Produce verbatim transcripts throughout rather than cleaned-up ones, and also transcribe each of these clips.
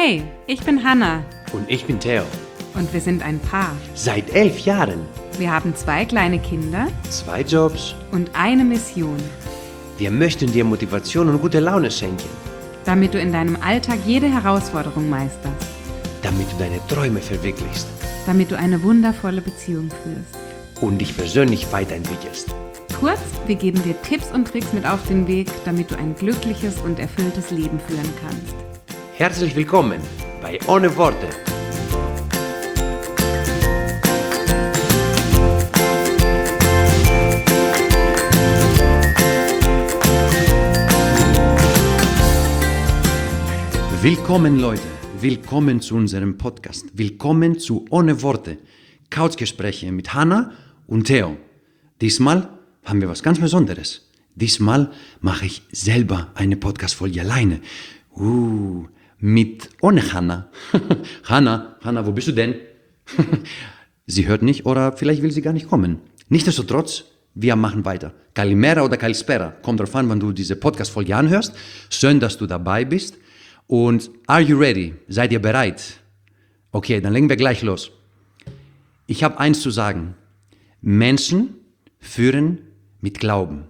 Hey, ich bin Hannah. Und ich bin Theo. Und wir sind ein Paar. Seit elf Jahren. Wir haben zwei kleine Kinder. Zwei Jobs. Und eine Mission. Wir möchten dir Motivation und gute Laune schenken. Damit du in deinem Alltag jede Herausforderung meisterst. Damit du deine Träume verwirklichst. Damit du eine wundervolle Beziehung führst. Und dich persönlich weiterentwickelst. Kurz, wir geben dir Tipps und Tricks mit auf den Weg, damit du ein glückliches und erfülltes Leben führen kannst. Herzlich willkommen bei Ohne Worte. Willkommen Leute, willkommen zu unserem Podcast. Willkommen zu Ohne Worte. Couchgespräche mit Hannah und Theo. Diesmal haben wir was ganz Besonderes. Diesmal mache ich selber eine Podcast-Folge alleine. Uh, mit ohne Hannah. Hannah, Hannah, wo bist du denn? Sie hört nicht oder vielleicht will sie gar nicht kommen. Nichtsdestotrotz, wir machen weiter. Kalimera oder Kalispera, kommt drauf an, wann du diese Podcast-Folge anhörst. Schön, dass du dabei bist. Und are you ready? Seid ihr bereit? Okay, dann legen wir gleich los. Ich habe eins zu sagen. Menschen führen mit Glauben.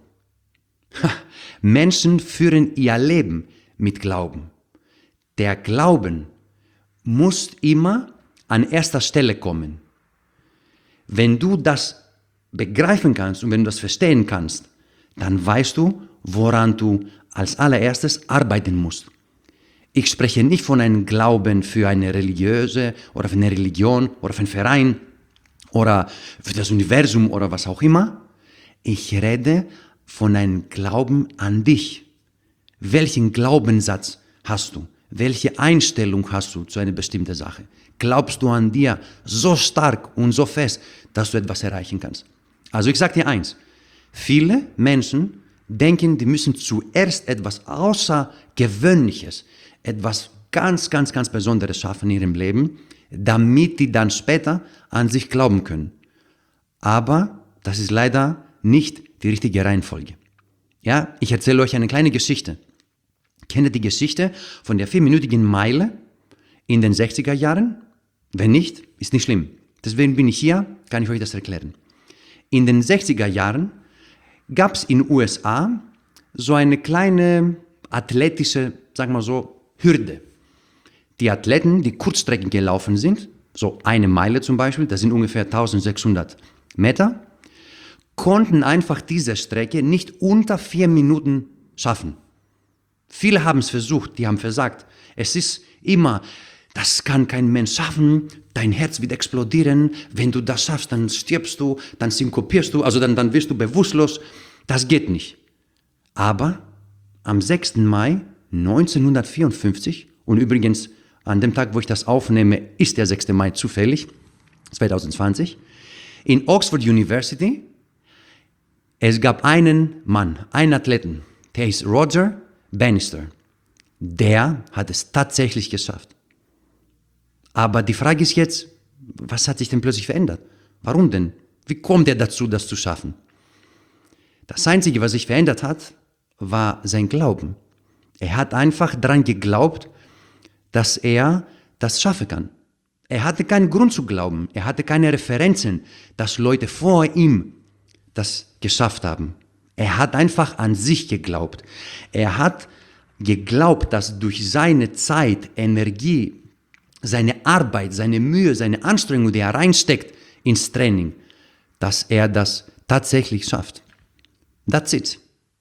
Menschen führen ihr Leben mit Glauben. Der Glauben muss immer an erster Stelle kommen. Wenn du das begreifen kannst und wenn du das verstehen kannst, dann weißt du, woran du als allererstes arbeiten musst. Ich spreche nicht von einem Glauben für eine religiöse oder für eine Religion oder für einen Verein oder für das Universum oder was auch immer. Ich rede von einem Glauben an dich. Welchen Glaubenssatz hast du? Welche Einstellung hast du zu einer bestimmten Sache? Glaubst du an dir so stark und so fest, dass du etwas erreichen kannst? Also ich sage dir eins, viele Menschen denken, die müssen zuerst etwas Außergewöhnliches, etwas ganz, ganz, ganz Besonderes schaffen in ihrem Leben, damit die dann später an sich glauben können. Aber das ist leider nicht die richtige Reihenfolge. Ja, ich erzähle euch eine kleine Geschichte. Kennt ihr die Geschichte von der vierminütigen Meile in den sechziger Jahren? Wenn nicht, ist nicht schlimm. Deswegen bin ich hier, kann ich euch das erklären. In den sechziger Jahren gab es in den U S A so eine kleine athletische, sagen wir so, Hürde. Die Athleten, die Kurzstrecken gelaufen sind, so eine Meile zum Beispiel, das sind ungefähr eintausendsechshundert Meter, konnten einfach diese Strecke nicht unter vier Minuten schaffen. Viele haben es versucht, die haben versagt. Es ist immer, das kann kein Mensch schaffen, dein Herz wird explodieren, wenn du das schaffst, dann stirbst du, dann synkopierst du, also dann, dann wirst du bewusstlos. Das geht nicht. Aber am sechsten Mai neunzehnhundertvierundfünfzig, und übrigens an dem Tag, wo ich das aufnehme, ist der sechste Mai zufällig, zweitausendzwanzig, in Oxford University, es gab einen Mann, einen Athleten, der ist Roger Bannister. Der hat es tatsächlich geschafft. Aber die Frage ist jetzt, was hat sich denn plötzlich verändert? Warum denn? Wie kommt er dazu, das zu schaffen? Das Einzige, was sich verändert hat, war sein Glauben. Er hat einfach daran geglaubt, dass er das schaffen kann. Er hatte keinen Grund zu glauben. Er hatte keine Referenzen, dass Leute vor ihm das geschafft haben. Er hat einfach an sich geglaubt. Er hat geglaubt, dass durch seine Zeit, Energie, seine Arbeit, seine Mühe, seine Anstrengung, die er reinsteckt ins Training, dass er das tatsächlich schafft. That's it.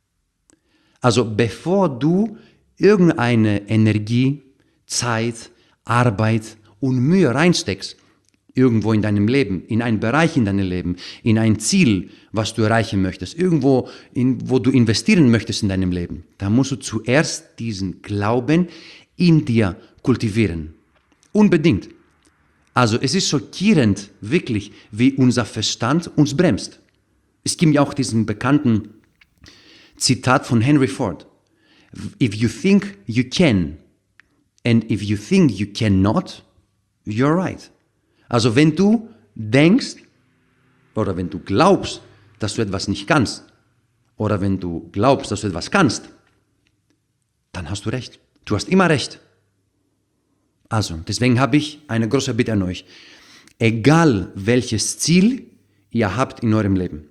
Also bevor du irgendeine Energie, Zeit, Arbeit und Mühe reinsteckst, irgendwo in deinem Leben, in einen Bereich in deinem Leben, in ein Ziel, was du erreichen möchtest, irgendwo, in, wo du investieren möchtest in deinem Leben, dann musst du zuerst diesen Glauben in dir kultivieren. Unbedingt. Also es ist schockierend, wirklich, wie unser Verstand uns bremst. Es gibt ja auch diesen bekannten Zitat von Henry Ford. If you think you can and if you think you cannot, you're right. Also wenn du denkst oder wenn du glaubst, dass du etwas nicht kannst oder wenn du glaubst, dass du etwas kannst, dann hast du recht. Du hast immer recht. Also, deswegen habe ich eine große Bitte an euch. Egal welches Ziel ihr habt in eurem Leben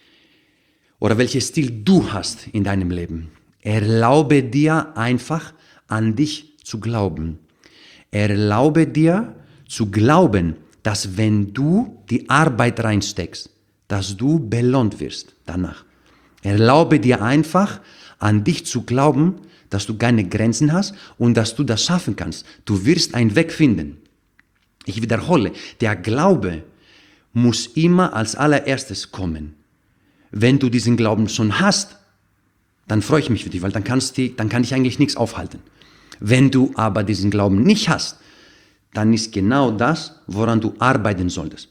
oder welches Ziel du hast in deinem Leben, erlaube dir einfach an dich zu glauben. Erlaube dir zu glauben, dass wenn du die Arbeit reinsteckst, dass du belohnt wirst danach. Erlaube dir einfach an dich zu glauben, dass du keine Grenzen hast und dass du das schaffen kannst. Du wirst einen Weg finden. Ich wiederhole, der Glaube muss immer als allererstes kommen. Wenn du diesen Glauben schon hast, dann freue ich mich für dich, weil dann, kannst du, dann kann dich eigentlich nichts aufhalten. Wenn du aber diesen Glauben nicht hast, dann ist genau das, woran du arbeiten solltest.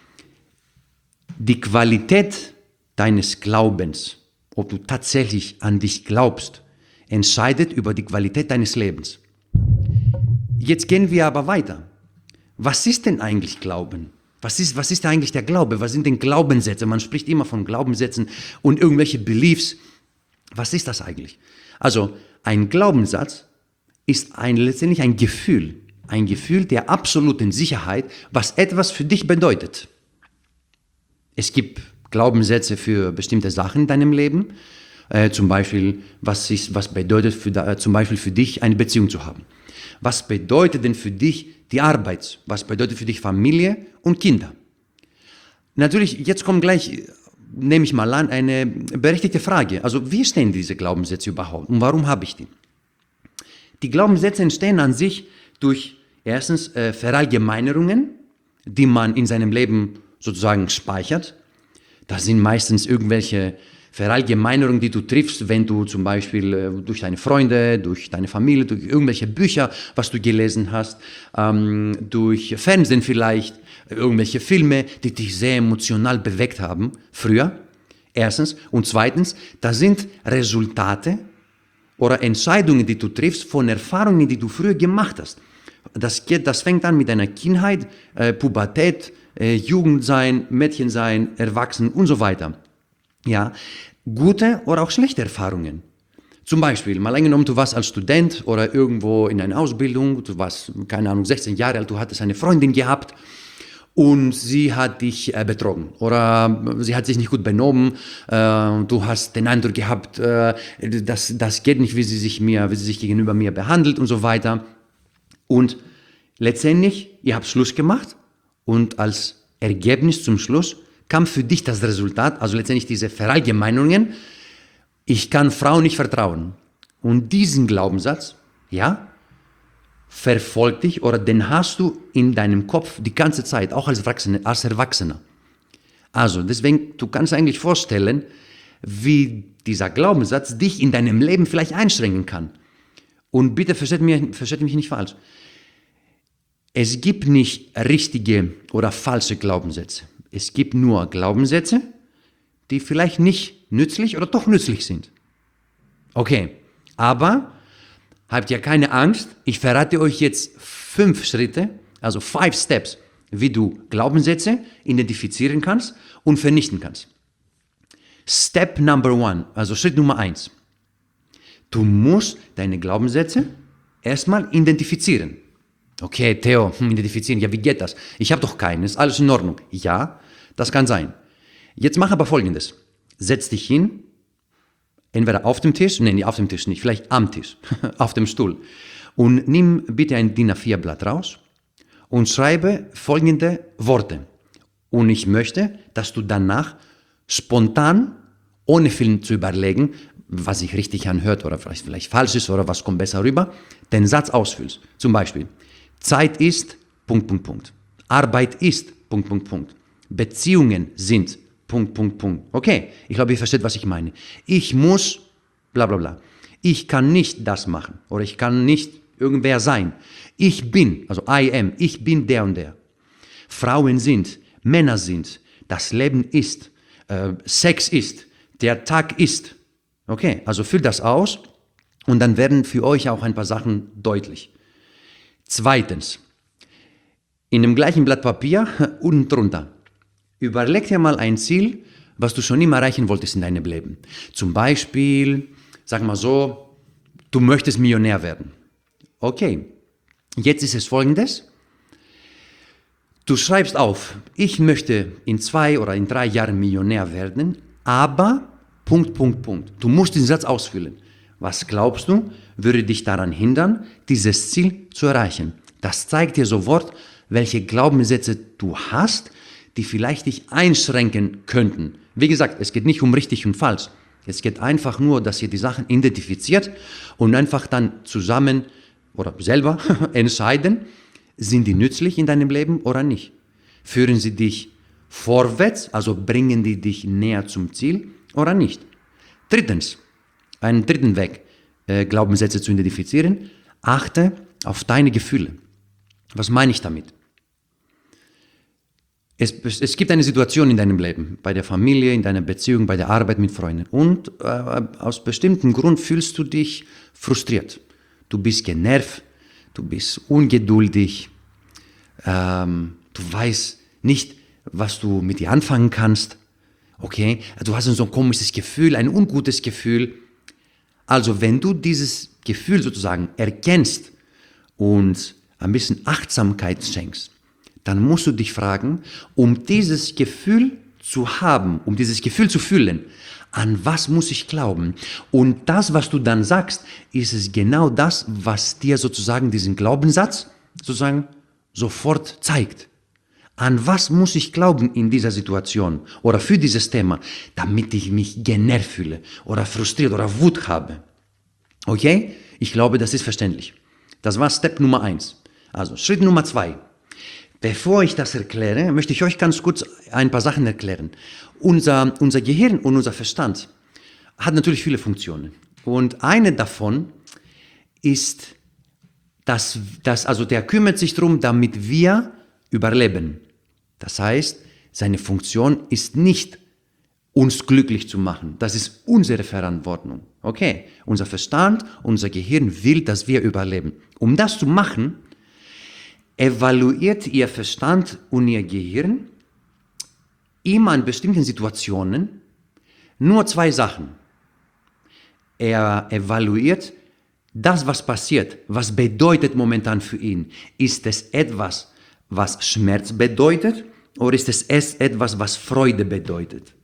Die Qualität deines Glaubens, ob du tatsächlich an dich glaubst, entscheidet über die Qualität deines Lebens. Jetzt gehen wir aber weiter. Was ist denn eigentlich Glauben? Was ist, was ist eigentlich der Glaube? Was sind denn Glaubenssätze? Man spricht immer von Glaubenssätzen und irgendwelche Beliefs. Was ist das eigentlich? Also ein Glaubenssatz ist ein, letztendlich ein Gefühl, ein Gefühl der absoluten Sicherheit, was etwas für dich bedeutet. Es gibt Glaubenssätze für bestimmte Sachen in deinem Leben, äh, zum Beispiel, was, ist, was bedeutet für, äh, zum Beispiel für dich, eine Beziehung zu haben. Was bedeutet denn für dich die Arbeit? Was bedeutet für dich Familie und Kinder? Natürlich, jetzt kommt gleich, nehme ich mal an, eine berechtigte Frage. Also, wie stehen diese Glaubenssätze überhaupt und warum habe ich die? Die Glaubenssätze entstehen an sich durch erstens äh, Verallgemeinerungen, die man in seinem Leben sozusagen speichert. Das sind meistens irgendwelche Verallgemeinerungen, die du triffst, wenn du zum Beispiel äh, durch deine Freunde, durch deine Familie, durch irgendwelche Bücher, was du gelesen hast, ähm, durch Fernsehen vielleicht, irgendwelche Filme, die dich sehr emotional bewegt haben, früher, erstens. Und zweitens, das sind Resultate oder Entscheidungen, die du triffst von Erfahrungen, die du früher gemacht hast. Das, geht, das fängt an mit deiner Kindheit, äh, Pubertät, äh, Jugendsein, Mädchensein, Erwachsen und so weiter. Ja, gute oder auch schlechte Erfahrungen. Zum Beispiel, mal angenommen, du warst als Student oder irgendwo in einer Ausbildung, du warst, keine Ahnung, sechzehn Jahre alt, du hattest eine Freundin gehabt und sie hat dich äh, betrogen oder sie hat sich nicht gut benommen, äh, du hast den Eindruck gehabt, äh, das, das geht nicht, wie sie sich mir, wie sie sich gegenüber mir behandelt und so weiter. Und letztendlich, ihr habt Schluss gemacht und als Ergebnis zum Schluss kam für dich das Resultat, also letztendlich diese Verallgemeinungen, ich kann Frauen nicht vertrauen. Und diesen Glaubenssatz, ja, verfolgt dich oder den hast du in deinem Kopf die ganze Zeit, auch als Erwachsener. Als Erwachsener. Also deswegen, du kannst eigentlich vorstellen, wie dieser Glaubenssatz dich in deinem Leben vielleicht einschränken kann. Und bitte versteht mich, versteht mich nicht falsch. Es gibt nicht richtige oder falsche Glaubenssätze. Es gibt nur Glaubenssätze, die vielleicht nicht nützlich oder doch nützlich sind. Okay, aber habt ihr keine Angst, ich verrate euch jetzt fünf Schritte, also five steps, wie du Glaubenssätze identifizieren kannst und vernichten kannst. Step number one, also Schritt Nummer eins. Du musst deine Glaubenssätze erstmal identifizieren. Okay, Theo, hm, identifizieren, ja, wie geht das? Ich habe doch keinen, ist alles in Ordnung. Ja, das kann sein. Jetzt mach aber Folgendes. Setz dich hin, entweder auf dem Tisch, nein, auf dem Tisch nicht, vielleicht am Tisch, auf dem Stuhl. Und nimm bitte ein D I N A vier Blatt raus und schreibe folgende Worte. Und ich möchte, dass du danach spontan, ohne viel zu überlegen, was sich richtig anhört oder vielleicht, vielleicht falsch ist oder was kommt besser rüber, den Satz ausfüllst. Zum Beispiel, Zeit ist, Punkt, Punkt, Punkt. Arbeit ist, Punkt, Punkt, Punkt. Beziehungen sind, Punkt, Punkt, Punkt. Okay, ich glaube, ihr versteht, was ich meine. Ich muss, bla bla bla. Ich kann nicht das machen oder ich kann nicht irgendwer sein. Ich bin, also I am, ich bin der und der. Frauen sind, Männer sind, das Leben ist, äh, Sex ist, der Tag ist. Okay, also füllt das aus und dann werden für euch auch ein paar Sachen deutlich. Zweitens, in dem gleichen Blatt Papier, unten drunter, überleg dir mal ein Ziel, was du schon immer erreichen wolltest in deinem Leben. Zum Beispiel, sag mal so, du möchtest Millionär werden. Okay, Jetzt ist es Folgendes. Du schreibst auf, ich möchte in zwei oder in drei Jahren Millionär werden, aber Punkt, Punkt, Punkt. Du musst diesen Satz ausfüllen. Was glaubst du, würde dich daran hindern, dieses Ziel zu erreichen? Das zeigt dir sofort, welche Glaubenssätze du hast, die vielleicht dich einschränken könnten. Wie gesagt, es geht nicht um richtig und falsch. Es geht einfach nur, dass ihr die Sachen identifiziert und einfach dann zusammen oder selber entscheiden, sind die nützlich in deinem Leben oder nicht? Führen sie dich vorwärts, also bringen die dich näher zum Ziel oder nicht? Drittens, einen dritten Weg, äh, Glaubenssätze zu identifizieren, achte auf deine Gefühle. Was meine ich damit? Es, es gibt eine Situation in deinem Leben, bei der Familie, in deiner Beziehung, bei der Arbeit mit Freunden und äh, aus bestimmten Grund fühlst du dich frustriert. Du bist genervt, du bist ungeduldig, ähm, du weißt nicht, was du mit dir anfangen kannst. Okay, du hast so ein komisches Gefühl, ein ungutes Gefühl. Also wenn du dieses Gefühl sozusagen erkennst und ein bisschen Achtsamkeit schenkst, dann musst du dich fragen, um dieses Gefühl zu haben, um dieses Gefühl zu fühlen, an was muss ich glauben? Und das, was du dann sagst, ist es genau das, was dir sozusagen diesen Glaubenssatz sozusagen sofort zeigt. An was muss ich glauben in dieser Situation oder für dieses Thema, damit ich mich genervt fühle oder frustriert oder Wut habe? Okay? Ich glaube, das ist verständlich. Das war Step Nummer eins. Also Schritt Nummer zwei. Bevor ich das erkläre, möchte ich euch ganz kurz ein paar Sachen erklären. Unser, unser Gehirn und unser Verstand hat natürlich viele Funktionen. Und eine davon ist, dass, dass also der kümmert sich darum, damit wir überleben. Das heißt, seine Funktion ist nicht, uns glücklich zu machen. Das ist unsere Verantwortung. Okay, unser Verstand, unser Gehirn will, dass wir überleben. Um das zu machen, evaluiert ihr Verstand und ihr Gehirn immer in bestimmten Situationen nur zwei Sachen. Er evaluiert das, was passiert, was bedeutet momentan für ihn. Ist es etwas, was Schmerz bedeutet, oder ist es etwas, was Freude bedeutet?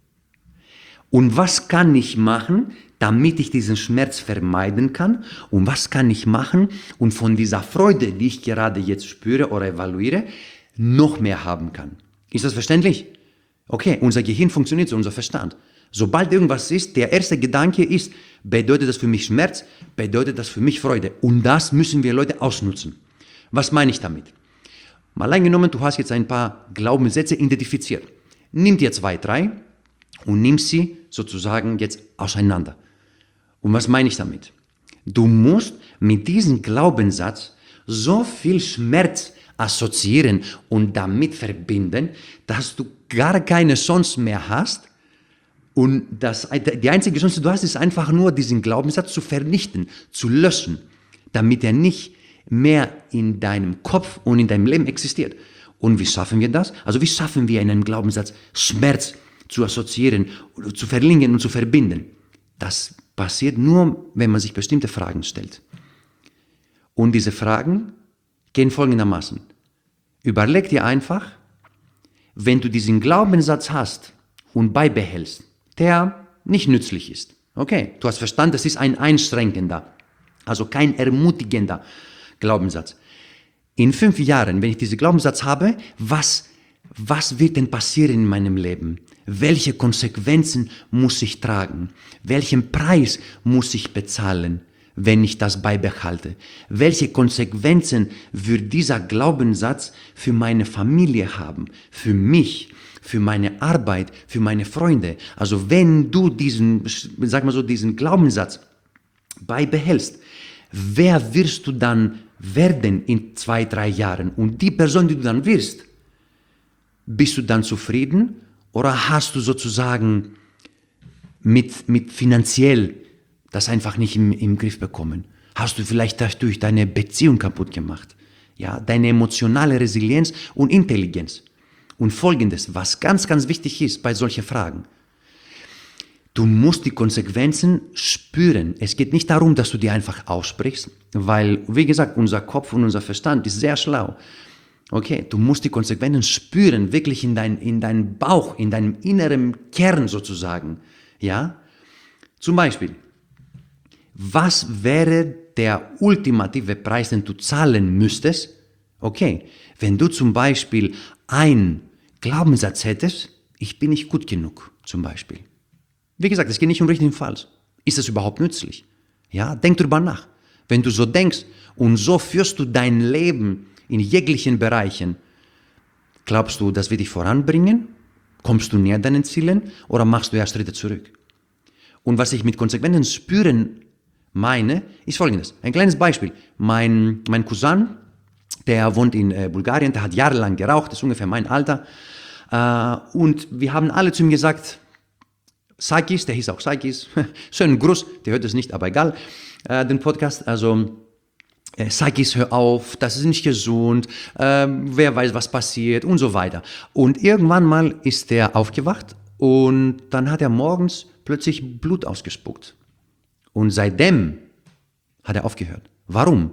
Und was kann ich machen, damit ich diesen Schmerz vermeiden kann? Und was kann ich machen und von dieser Freude, die ich gerade jetzt spüre oder evaluiere, noch mehr haben kann? Ist das verständlich? Okay, unser Gehirn funktioniert so, unser Verstand. Sobald irgendwas ist, der erste Gedanke ist, bedeutet das für mich Schmerz, bedeutet das für mich Freude. Und das müssen wir Leute ausnutzen. Was meine ich damit? Mal angenommen, du hast jetzt ein paar Glaubenssätze identifiziert. Nimm dir zwei, drei und nimm sie sozusagen jetzt auseinander. Und was meine ich damit? Du musst mit diesem Glaubenssatz so viel Schmerz assoziieren und damit verbinden, dass du gar keine Chance mehr hast. Und das, die einzige Chance, die du hast, ist einfach nur, diesen Glaubenssatz zu vernichten, zu löschen, damit er nicht mehr in deinem Kopf und in deinem Leben existiert. Und wie schaffen wir das? Also wie schaffen wir in einem Glaubenssatz Schmerz zu assoziieren, zu verlingen und zu verbinden? Das passiert nur, wenn man sich bestimmte Fragen stellt. Und diese Fragen gehen folgendermaßen. Überleg dir einfach, wenn du diesen Glaubenssatz hast und beibehältst, der nicht nützlich ist. Okay, du hast verstanden, das ist ein einschränkender, also kein ermutigender Glaubenssatz. In fünf Jahren, wenn ich diesen Glaubenssatz habe, was, was wird denn passieren in meinem Leben? Welche Konsequenzen muss ich tragen? Welchen Preis muss ich bezahlen, wenn ich das beibehalte? Welche Konsequenzen wird dieser Glaubenssatz für meine Familie haben, für mich, für meine Arbeit, für meine Freunde? Also wenn du diesen, sag mal so, diesen Glaubenssatz beibehältst, wer wirst du dann werden in zwei, drei Jahren? Und die Person, die du dann wirst, bist du dann zufrieden oder hast du sozusagen mit, mit finanziell das einfach nicht im, im Griff bekommen? Hast du vielleicht dadurch deine Beziehung kaputt gemacht? Ja, deine emotionale Resilienz und Intelligenz. Und Folgendes, was ganz, ganz wichtig ist bei solchen Fragen. Du musst die Konsequenzen spüren. Es geht nicht darum, dass du die einfach aussprichst, weil, wie gesagt, unser Kopf und unser Verstand ist sehr schlau. Okay, du musst die Konsequenzen spüren, wirklich in, dein, in deinen Bauch, in deinem inneren Kern sozusagen. Ja? Zum Beispiel, was wäre der ultimative Preis, den du zahlen müsstest? Okay, wenn du zum Beispiel einen Glaubenssatz hättest, ich bin nicht gut genug, zum Beispiel. Wie gesagt, es geht nicht um richtig und falsch. Ist das überhaupt nützlich? Ja, denk drüber nach. Wenn du so denkst und so führst du dein Leben in jeglichen Bereichen, glaubst du, das wird dich voranbringen? Kommst du näher deinen Zielen oder machst du erst Schritte zurück? Und was ich mit Konsequenzen spüren meine, ist folgendes. Ein kleines Beispiel. Mein, mein Cousin, der wohnt in äh, Bulgarien, der hat jahrelang geraucht, ist ungefähr mein Alter. Äh, und wir haben alle zu ihm gesagt, Sakis, der hieß auch Sakis, schönen Gruß, der hört es nicht, aber egal, äh, den Podcast, also äh, Sakis, hör auf, das ist nicht gesund, äh, wer weiß, was passiert und so weiter. Und irgendwann mal ist er aufgewacht und dann hat er morgens plötzlich Blut ausgespuckt. Und seitdem hat er aufgehört. Warum?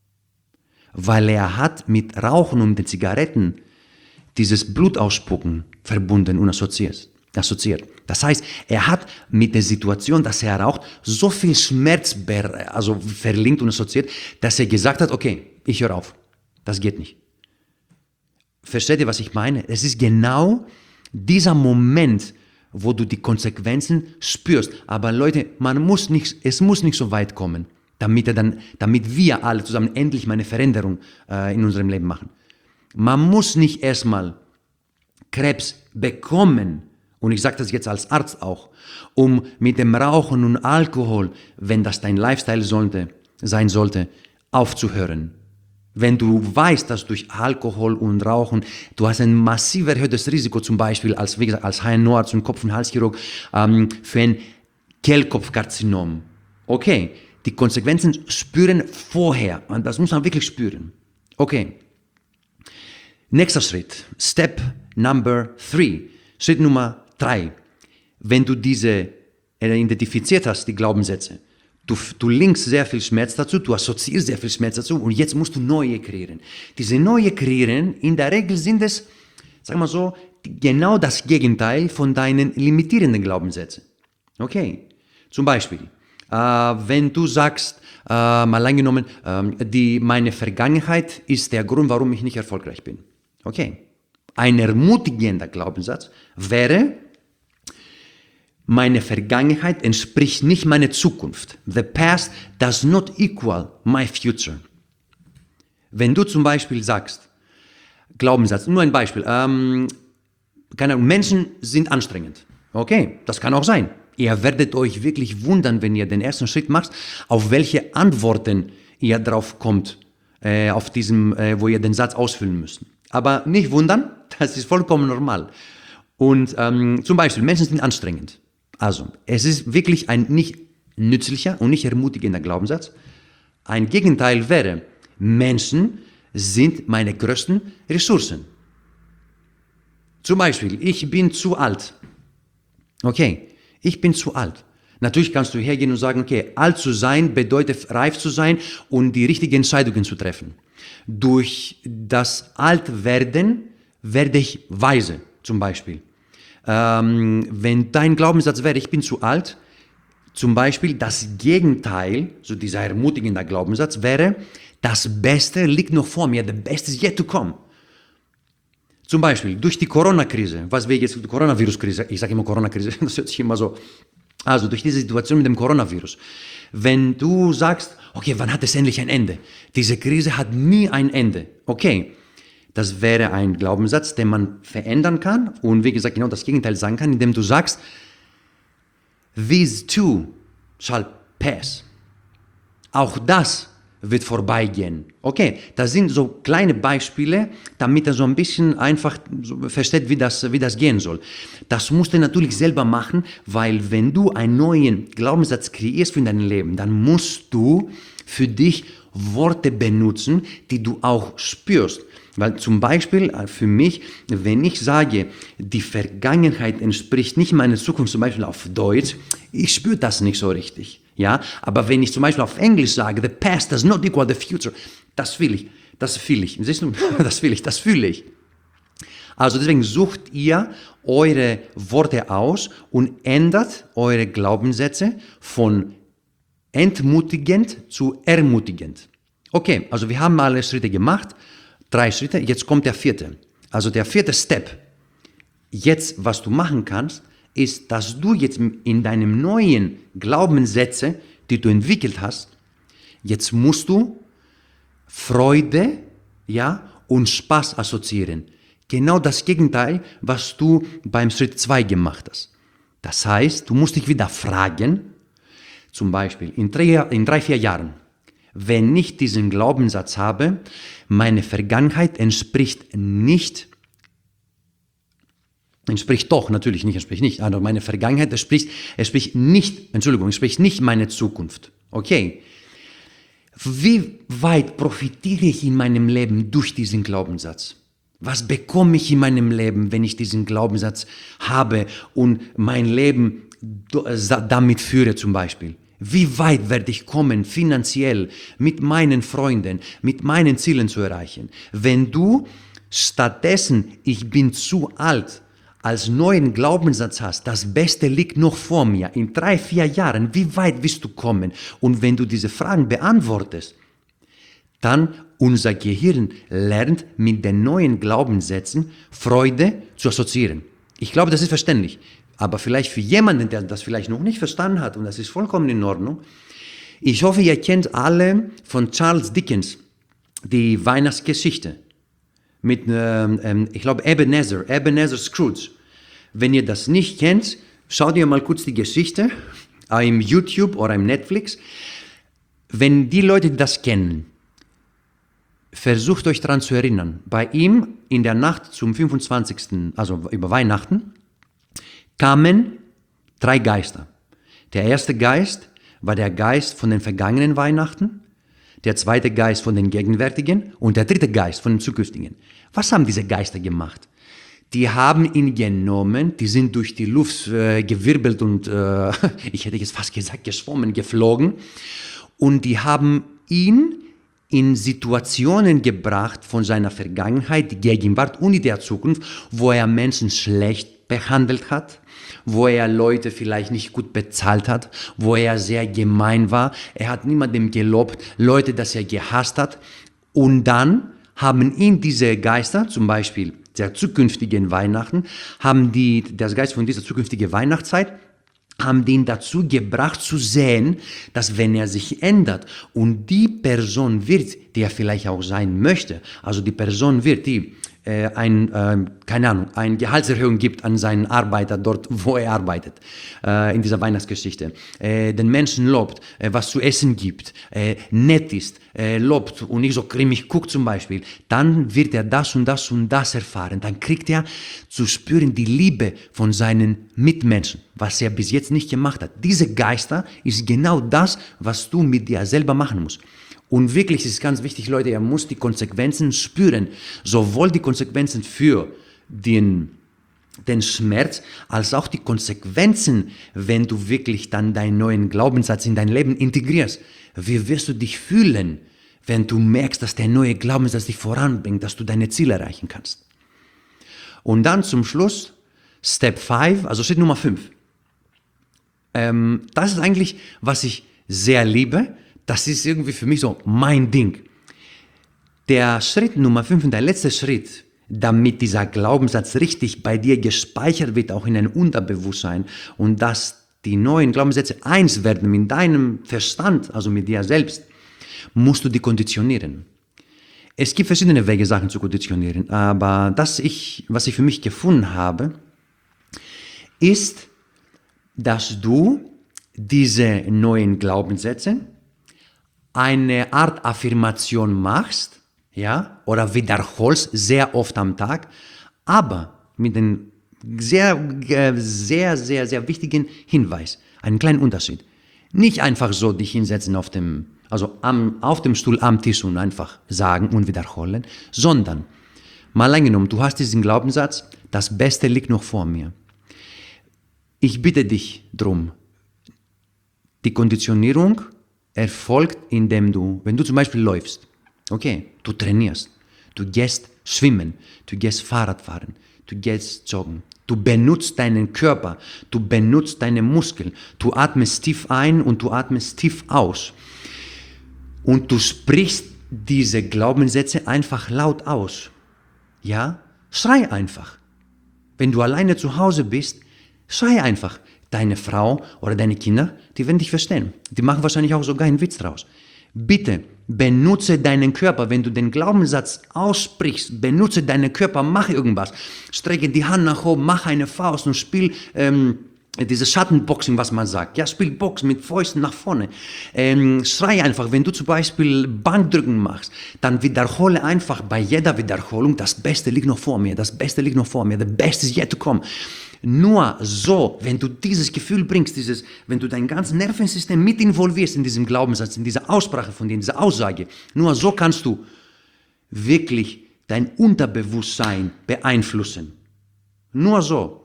Weil er hat mit Rauchen und den Zigaretten dieses Blutausspucken verbunden und assoziiert. assoziiert. Das heißt, er hat mit der Situation, dass er raucht, so viel Schmerz also verlinkt und assoziiert, dass er gesagt hat, okay, ich höre auf. Das geht nicht. Versteht ihr, was ich meine? Es ist genau dieser Moment, wo du die Konsequenzen spürst. Aber Leute, man muss nicht, es muss nicht so weit kommen, damit, er dann, damit wir alle zusammen endlich mal eine Veränderung äh, in unserem Leben machen. Man muss nicht erstmal Krebs bekommen, und ich sage das jetzt als Arzt auch, um mit dem Rauchen und Alkohol, wenn das dein Lifestyle sollte, sein sollte, aufzuhören. Wenn du weißt, dass durch Alkohol und Rauchen, du hast ein massiv erhöhtes Risiko zum Beispiel als, wie gesagt, als H N O-Arzt und Kopf- und Halschirurg ähm, für ein Kehlkopfkarzinom. Okay, die Konsequenzen spüren vorher, und das muss man wirklich spüren. Okay, nächster Schritt, Step Number three, Schritt Nummer drei. Wenn du diese identifiziert hast, die Glaubenssätze, Du, du linkst sehr viel Schmerz dazu, du assoziierst sehr viel Schmerz dazu und jetzt musst du neue kreieren. Diese neue kreieren, in der Regel sind es, sag mal so, genau das Gegenteil von deinen limitierenden Glaubenssätzen. Okay, zum Beispiel, äh, wenn du sagst, äh, mal angenommen, äh, die, meine Vergangenheit ist der Grund, warum ich nicht erfolgreich bin. Okay, ein ermutigender Glaubenssatz wäre, meine Vergangenheit entspricht nicht meiner Zukunft. The past does not equal my future. Wenn du zum Beispiel sagst, Glaubenssatz, nur ein Beispiel, ähm, keine Ahnung, Menschen sind anstrengend. Okay, das kann auch sein. Ihr werdet euch wirklich wundern, wenn ihr den ersten Schritt macht, auf welche Antworten ihr drauf kommt, äh, auf diesem, äh, wo ihr den Satz ausfüllen müsst. Aber nicht wundern, das ist vollkommen normal. Und ähm, zum Beispiel, Menschen sind anstrengend. Also, es ist wirklich ein nicht nützlicher und nicht ermutigender Glaubenssatz. Ein Gegenteil wäre, Menschen sind meine größten Ressourcen. Zum Beispiel, ich bin zu alt. Okay, ich bin zu alt. Natürlich kannst du hergehen und sagen, okay, alt zu sein bedeutet reif zu sein und die richtigen Entscheidungen zu treffen. Durch das Altwerden werde ich weise, zum Beispiel. Ähm, wenn dein Glaubenssatz wäre, ich bin zu alt, zum Beispiel das Gegenteil, so dieser ermutigende Glaubenssatz wäre, das Beste liegt noch vor mir, the best is yet to come. Zum Beispiel durch die Corona-Krise, was wir jetzt, die Coronavirus-Krise, ich sage immer Corona-Krise, das hört sich immer so, also durch diese Situation mit dem Coronavirus, wenn du sagst, okay, wann hat es endlich ein Ende? Diese Krise hat nie ein Ende, okay. Das wäre ein Glaubenssatz, den man verändern kann und wie gesagt genau das Gegenteil sagen kann, indem du sagst, this too shall pass. Auch das wird vorbeigehen. Okay, das sind so kleine Beispiele, damit er so ein bisschen einfach so versteht, wie das, wie das gehen soll. Das musst du natürlich selber machen, weil wenn du einen neuen Glaubenssatz kreierst für dein Leben, dann musst du für dich Worte benutzen, die du auch spürst. Weil zum Beispiel für mich, wenn ich sage, die Vergangenheit entspricht nicht meiner Zukunft, zum Beispiel auf Deutsch, ich spüre das nicht so richtig. Ja? Aber wenn ich zum Beispiel auf Englisch sage, the past does not equal the future, das will ich, das fühle ich. Siehst du, das will ich, das fühle ich. Also deswegen sucht ihr eure Worte aus und ändert eure Glaubenssätze von entmutigend zu ermutigend. Okay, also wir haben alle Schritte gemacht, drei Schritte, jetzt kommt der vierte. Also der vierte Step. Jetzt, was du machen kannst, ist, dass du jetzt in deinem neuen Glaubenssätze, die du entwickelt hast, jetzt musst du Freude, ja, und Spaß assoziieren. Genau das Gegenteil, was du beim Schritt zwei gemacht hast. Das heißt, du musst dich wieder fragen, zum Beispiel in drei, in drei, vier Jahren, wenn ich diesen Glaubenssatz habe, meine Vergangenheit entspricht nicht, entspricht doch, natürlich nicht, entspricht nicht, also meine Vergangenheit entspricht, entspricht nicht, Entschuldigung, entspricht nicht meine Zukunft. Okay. Wie weit profitiere ich in meinem Leben durch diesen Glaubenssatz? Was bekomme ich in meinem Leben, wenn ich diesen Glaubenssatz habe und mein Leben damit führe zum Beispiel? Wie weit werde ich kommen, finanziell, mit meinen Freunden, mit meinen Zielen zu erreichen? Wenn du stattdessen, ich bin zu alt, als neuen Glaubenssatz hast, das Beste liegt noch vor mir, in drei, vier Jahren, wie weit wirst du kommen? Und wenn du diese Fragen beantwortest, dann unser Gehirn lernt mit den neuen Glaubenssätzen Freude zu assoziieren. Ich glaube, das ist verständlich. Aber vielleicht für jemanden, der das vielleicht noch nicht verstanden hat, und das ist vollkommen in Ordnung, ich hoffe, ihr kennt alle von Charles Dickens die Weihnachtsgeschichte mit, ähm, ich glaube, Ebenezer, Ebenezer Scrooge. Wenn ihr das nicht kennt, schaut ihr mal kurz die Geschichte im YouTube oder im Netflix. Wenn die Leute das kennen, versucht euch daran zu erinnern. Bei ihm in der Nacht zum fünfundzwanzigsten, also über Weihnachten, kamen drei Geister. Der erste Geist war der Geist von den vergangenen Weihnachten, der zweite Geist von den gegenwärtigen und der dritte Geist von den zukünftigen. Was haben diese Geister gemacht? Die haben ihn genommen, die sind durch die Luft äh, gewirbelt und, äh, ich hätte jetzt fast gesagt, geschwommen, geflogen. Und die haben ihn in Situationen gebracht von seiner Vergangenheit, die Gegenwart und in der Zukunft, wo er Menschen schlecht behandelt hat, wo er Leute vielleicht nicht gut bezahlt hat, wo er sehr gemein war. Er hat niemandem gelobt, Leute, dass er gehasst hat. Und dann haben ihn diese Geister, zum Beispiel der zukünftigen Weihnachten, haben die, der Geist von dieser zukünftigen Weihnachtszeit, haben den dazu gebracht zu sehen, dass wenn er sich ändert und die Person wird, die er vielleicht auch sein möchte, also die Person wird, die äh, ein, äh, keine Ahnung, eine Gehaltserhöhung gibt an seinen Arbeiter dort, wo er arbeitet, äh, in dieser Weihnachtsgeschichte, äh, den Menschen lobt, äh, was zu essen gibt, äh, nett ist, äh, lobt und nicht so grimmig guckt zum Beispiel, dann wird er das und das und das erfahren. Dann kriegt er zu spüren die Liebe von seinen Mitmenschen, was er bis jetzt nicht gemacht hat. Diese Geister ist genau das, was du mit dir selber machen musst. Und wirklich ist es ganz wichtig, Leute, er muss die Konsequenzen spüren. Sowohl die Konsequenzen für den, den Schmerz, als auch die Konsequenzen, wenn du wirklich dann deinen neuen Glaubenssatz in dein Leben integrierst. Wie wirst du dich fühlen, wenn du merkst, dass der neue Glaubenssatz dich voranbringt, dass du deine Ziele erreichen kannst? Und dann zum Schluss, Step fünf, also Schritt Nummer fünf. Ähm, das ist eigentlich, was ich sehr liebe. Das ist irgendwie für mich so mein Ding. Der Schritt Nummer fünf und der letzte Schritt, damit dieser Glaubenssatz richtig bei dir gespeichert wird, auch in dein Unterbewusstsein, und dass die neuen Glaubenssätze eins werden mit deinem Verstand, also mit dir selbst, musst du die konditionieren. Es gibt verschiedene Wege, Sachen zu konditionieren, aber das, ich, was ich für mich gefunden habe, ist, dass du diese neuen Glaubenssätze eine Art Affirmation machst, ja, oder wiederholst sehr oft am Tag, aber mit einem sehr, sehr, sehr, sehr wichtigen Hinweis, einen kleinen Unterschied. Nicht einfach so dich hinsetzen auf dem, also am, auf dem Stuhl am Tisch und einfach sagen und wiederholen, sondern Mal angenommen, du hast diesen Glaubenssatz, das Beste liegt noch vor mir. Ich bitte dich drum, die Konditionierung erfolgt, indem du, wenn du zum Beispiel läufst, okay, du trainierst, du gehst schwimmen, du gehst Fahrrad fahren, du gehst joggen, du benutzt deinen Körper, du benutzt deine Muskeln, du atmest tief ein und du atmest tief aus und du sprichst diese Glaubenssätze einfach laut aus. Ja, schrei einfach. Wenn du alleine zu Hause bist, schrei einfach. Deine Frau oder deine Kinder, die werden dich verstehen. Die machen wahrscheinlich auch sogar einen Witz draus. Bitte benutze deinen Körper. Wenn du den Glaubenssatz aussprichst, benutze deinen Körper, mach irgendwas. Strecke die Hand nach oben, mach eine Faust und spiel ähm, dieses Schattenboxing, was man sagt. Ja, spiel Box mit Fäusten nach vorne. Ähm, schrei einfach. Wenn du zum Beispiel Bankdrücken machst, dann wiederhole einfach bei jeder Wiederholung, das Beste liegt noch vor mir, das Beste liegt noch vor mir, the best is yet to come. Nur so, wenn du dieses Gefühl bringst, dieses, wenn du dein ganzes Nervensystem mit involvierst in diesem Glaubenssatz, in dieser Aussprache von dir, in dieser Aussage, nur so kannst du wirklich dein Unterbewusstsein beeinflussen. Nur so.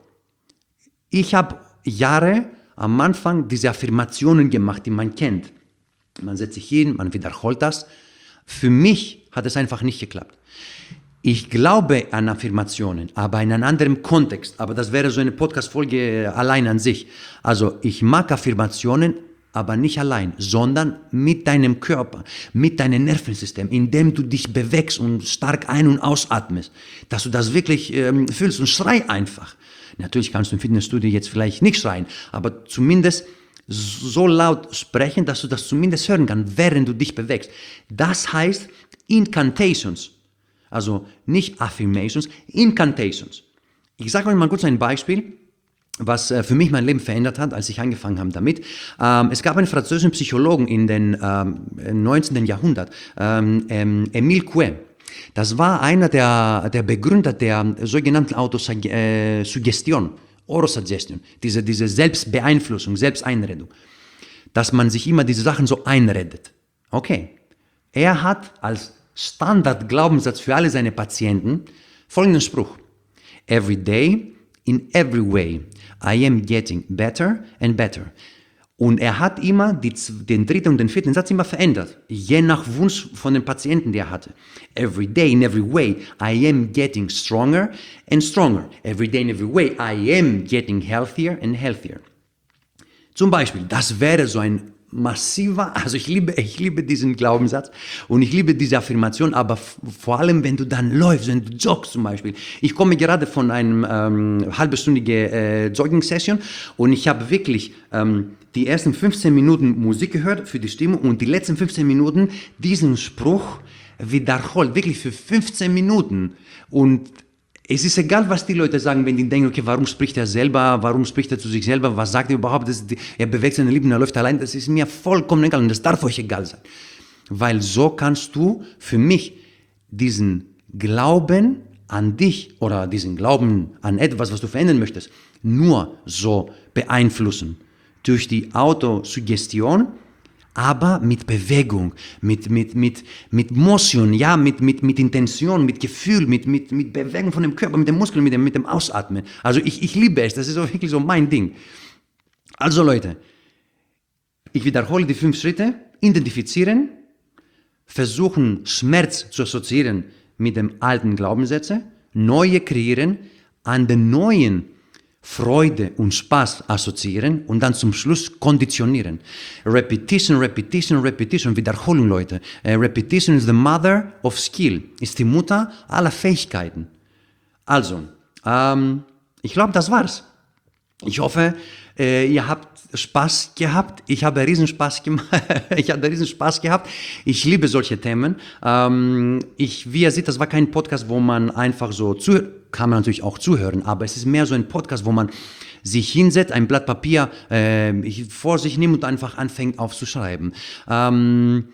Ich habe Jahre am Anfang diese Affirmationen gemacht, die man kennt. Man setzt sich hin, man wiederholt das. Für mich hat es einfach nicht geklappt. Ich glaube an Affirmationen, aber in einem anderen Kontext. Aber das wäre so eine Podcast-Folge allein an sich. Also ich mag Affirmationen, aber nicht allein, sondern mit deinem Körper, mit deinem Nervensystem, indem du dich bewegst und stark ein- und ausatmest, dass du das wirklich ähm, fühlst und schrei einfach. Natürlich kannst du im Fitnessstudio jetzt vielleicht nicht schreien, aber zumindest so laut sprechen, dass du das zumindest hören kannst, während du dich bewegst. Das heißt Incantations. Also nicht Affirmations, Incantations. Ich sage euch mal kurz ein Beispiel, was äh, für mich mein Leben verändert hat, als ich angefangen habe damit. Ähm, es gab einen französischen Psychologen in den ähm, neunzehnten. Jahrhundert, ähm, ähm, Émile Coué. Das war einer der, der Begründer der sogenannten Autosuggestion, Orosuggestion, diese, diese Selbstbeeinflussung, Selbsteinredung, dass man sich immer diese Sachen so einredet. Okay, er hat als Standardglaubenssatz für alle seine Patienten folgenden Spruch: Every day, in every way, I am getting better and better. Und er hat immer die, den dritten und den vierten Satz immer verändert, je nach Wunsch von den Patienten, die er hatte. Every day, in every way, I am getting stronger and stronger. Every day, in every way, I am getting healthier and healthier. Zum Beispiel, das wäre so ein massiver, also ich liebe, ich liebe diesen Glaubenssatz und ich liebe diese Affirmation, aber f- vor allem, wenn du dann läufst, wenn du joggst zum Beispiel. Ich komme gerade von einer ähm, halbstündigen äh, Jogging-Session und ich habe wirklich ähm, die ersten fünfzehn Minuten Musik gehört für die Stimmung und die letzten fünfzehn Minuten diesen Spruch wiederholt, wirklich für fünfzehn Minuten. Und es ist egal, was die Leute sagen, wenn die denken, okay, warum spricht er selber, warum spricht er zu sich selber, was sagt er überhaupt, das, er bewegt seine Lippen, er läuft allein, das ist mir vollkommen egal und das darf euch egal sein. Weil so kannst du für mich diesen Glauben an dich oder diesen Glauben an etwas, was du verändern möchtest, nur so beeinflussen. Durch die Autosuggestion, aber mit Bewegung, mit, mit, mit, mit Motion, ja, mit, mit, mit Intention, mit Gefühl, mit, mit, mit Bewegung von dem Körper, mit den Muskeln, mit dem, mit dem Ausatmen. Also ich, ich liebe es, das ist auch wirklich so mein Ding. Also Leute, ich wiederhole die fünf Schritte: identifizieren, versuchen Schmerz zu assoziieren mit dem alten Glaubenssätze, neue kreieren, an den neuen Freude und Spaß assoziieren und dann zum Schluss konditionieren. Repetition, Repetition, Repetition, Wiederholung, Leute. Uh, repetition is the mother of skill, ist die Mutter aller Fähigkeiten. Also, ähm, ich glaube, das war's. Ich hoffe, äh, ihr habt Spaß gehabt. Ich habe riesen Spaß gemacht. ich habe riesen Spaß gehabt. Ich liebe solche Themen. Ähm, ich, wie ihr seht, das war kein Podcast, wo man einfach so zuhört. Kann man natürlich auch zuhören, aber es ist mehr so ein Podcast, wo man sich hinsetzt, ein Blatt Papier äh, vor sich nimmt und einfach anfängt aufzuschreiben. Ähm,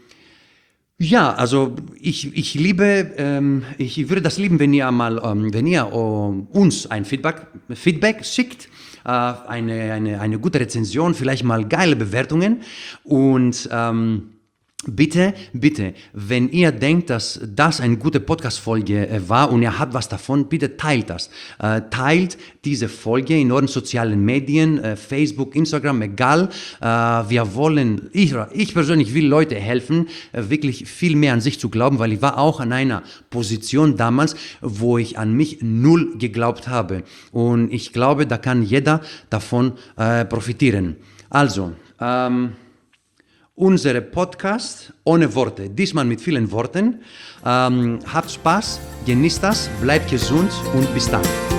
Ja, also ich, ich liebe, ähm, ich würde das lieben, wenn ihr mal, ähm, wenn ihr ähm, uns ein Feedback, Feedback schickt, äh, eine, eine, eine gute Rezension, vielleicht mal geile Bewertungen und ähm, Bitte, bitte, wenn ihr denkt, dass das eine gute Podcast-Folge äh, war und ihr habt was davon, bitte teilt das. Äh, teilt diese Folge in euren sozialen Medien, äh, Facebook, Instagram, egal. Äh, wir wollen, ich, ich persönlich will Leute helfen, äh, wirklich viel mehr an sich zu glauben, weil ich war auch an einer Position damals, wo ich an mich null geglaubt habe. Und ich glaube, da kann jeder davon äh, profitieren. Also, ähm, unsere Podcast ohne Worte, diesmal mit vielen Worten. Ähm, habt Spaß, genießt das, bleibt gesund und bis dann.